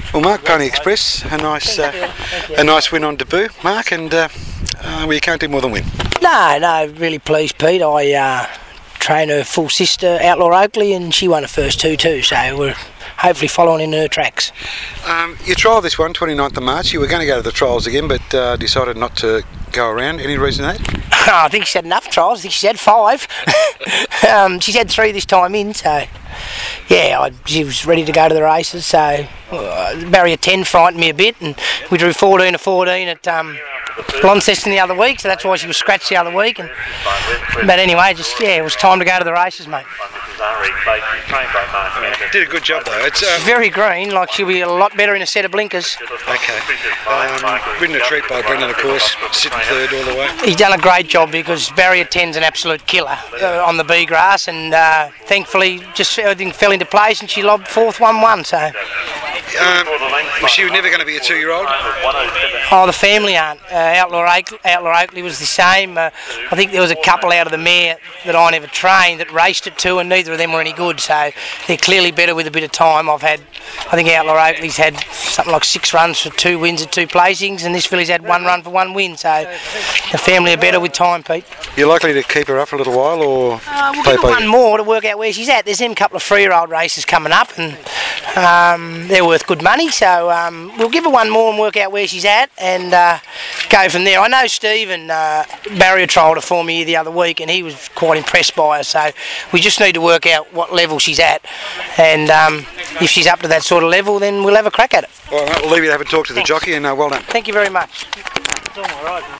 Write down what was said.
Well, Mark, Pony Express, a nice win on debut, Mark, and well, you can't do more than win. No, really pleased, Pete. I train her full sister, Outlaw Oakley, and she won the first two too, so we're hopefully following in her tracks. You trialled this one, 29th of March. You were going to go to the trials again, but decided not to go around. Any reason for that? I think she's had enough trials. I think she's had 5. She's had 3 this time in, so yeah, she was ready to go to the races. So barrier 10 frightened me a bit, and we drew 14 to 14 at Launceston the other week, so that's why she was scratched the other week. But anyway, it was time to go to the races, mate. Did a good job though. It's She's very green, like she'll be a lot better in a set of blinkers. Okay. Ridden a treat by Brendan, of course, sitting third all the way. He's done a great job because barrier 10's an absolute killer on the B grass, and thankfully just everything fell into place and she lobbed 4th 1-1. So. Was she never going to be a 2-year-old? Oh, the family aren't. Outlaw Oakley was the same. I think there was a couple out of the mare that I never trained that raced at 2, and neither of them were any good. So they're clearly better with a bit of time. I think Outlaw Oakley's had something like 6 runs for 2 wins at 2 placings, and this filly's had 1 run for 1 win. So the family are better with time, Pete. You're likely to keep her up for a little while, or we'll give her one more to work out where she's at. There's them couple of 3-year-old races coming up, and they're worth good money. So we'll give her one more and work out where she's at, and go from there. I know Stephen Barrier trialled her for me here the other week, and he was quite impressed by her. So we just need to work out what level she's at, and if she's up to that sort of level, then we'll have a crack at it. Well, we'll leave you to have a talk to the jockey, and well done. Thank you very much.